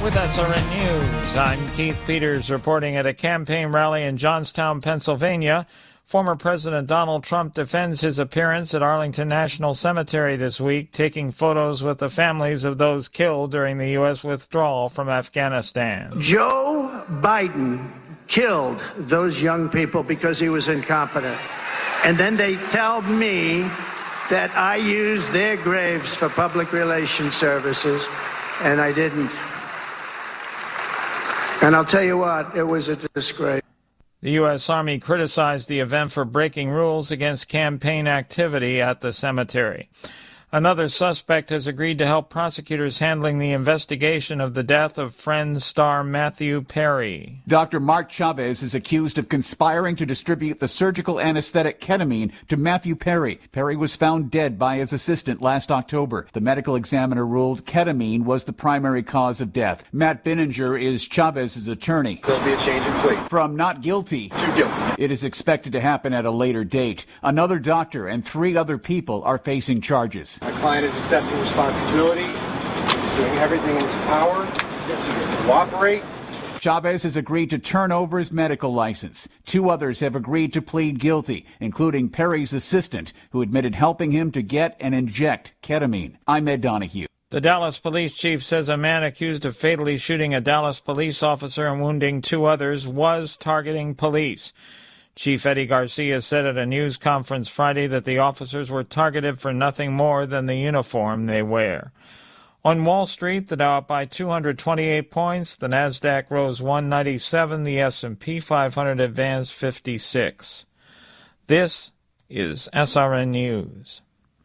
With SRN News, I'm Keith Peters reporting at a campaign rally in Johnstown, Pennsylvania. Former President Donald Trump defends his appearance at Arlington National Cemetery this week, taking photos with the families of those killed during the U.S. withdrawal from Afghanistan. Joe Biden killed those young people because he was incompetent. And then they tell me that I used their graves for public relations services, and I didn't. And I'll tell you what, it was a disgrace. The U.S. Army criticized the event for breaking rules against campaign activity at the cemetery. Another suspect has agreed to help prosecutors handling the investigation of the death of Friends star Matthew Perry. Dr. Mark Chavez is accused of conspiring to distribute the surgical anesthetic ketamine to Matthew Perry. Perry was found dead by his assistant last October. The medical examiner ruled ketamine was the primary cause of death. Matt Binninger is Chavez's attorney. There'll be a change in plea. From not guilty to guilty. It is expected to happen at a later date. Another doctor and 3 other people are facing charges. My client is accepting responsibility. He's doing everything in his power to cooperate. Chavez has agreed to turn over his medical license. 2 others have agreed to plead guilty, including Perry's assistant, who admitted helping him to get and inject ketamine. I'm Ed Donahue. The Dallas police chief says a man accused of fatally shooting a Dallas police officer and wounding 2 others was targeting police. Chief Eddie Garcia said at a news conference Friday that the officers were targeted for nothing more than the uniform they wear. On Wall Street, the Dow up by 228 points, the Nasdaq rose 197, the S&P 500 advanced 56. This is SRN News.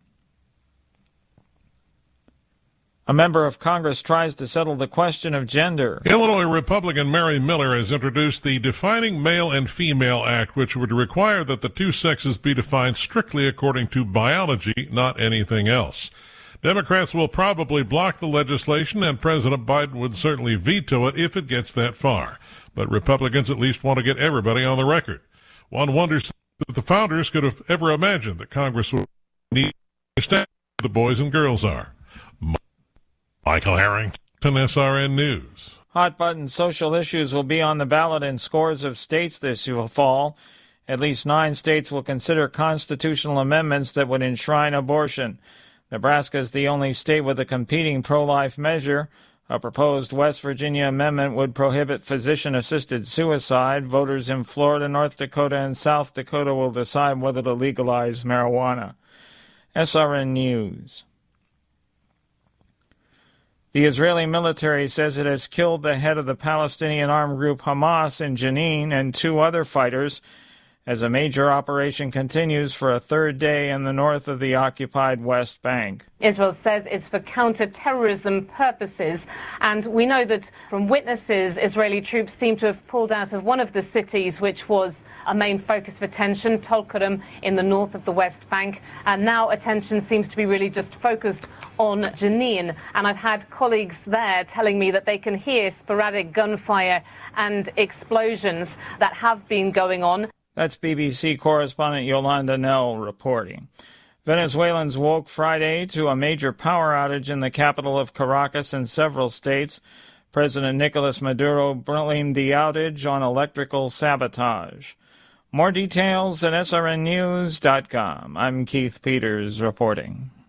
A member of Congress tries to settle the question of gender. Illinois Republican Mary Miller has introduced the Defining Male and Female Act, which would require that the 2 sexes be defined strictly according to biology, not anything else. Democrats will probably block the legislation, and President Biden would certainly veto it if it gets that far. But Republicans at least want to get everybody on the record. One wonders that the founders could have ever imagined that Congress would need to stand where the boys and girls are. Michael Harrington, SRN News. Hot-button social issues will be on the ballot in scores of states this fall. At least 9 states will consider constitutional amendments that would enshrine abortion. Nebraska is the only state with a competing pro-life measure. A proposed West Virginia amendment would prohibit physician-assisted suicide. Voters in Florida, North Dakota, and South Dakota will decide whether to legalize marijuana. SRN News. The Israeli military says it has killed the head of the Palestinian armed group Hamas in Jenin and 2 other fighters as a major operation continues for a 3rd day in the north of the occupied West Bank. Israel says it's for counter-terrorism purposes, and we know that from witnesses, Israeli troops seem to have pulled out of one of the cities which was a main focus for tension, Tulkarem in the north of the West Bank, and now attention seems to be really just focused on Jenin, and I've had colleagues there telling me that they can hear sporadic gunfire and explosions that have been going on. That's BBC correspondent Yolanda Nell reporting. Venezuelans woke Friday to a major power outage in the capital of Caracas and several states. President Nicolas Maduro blamed the outage on electrical sabotage. More details at srnnews.com. I'm Keith Peters reporting.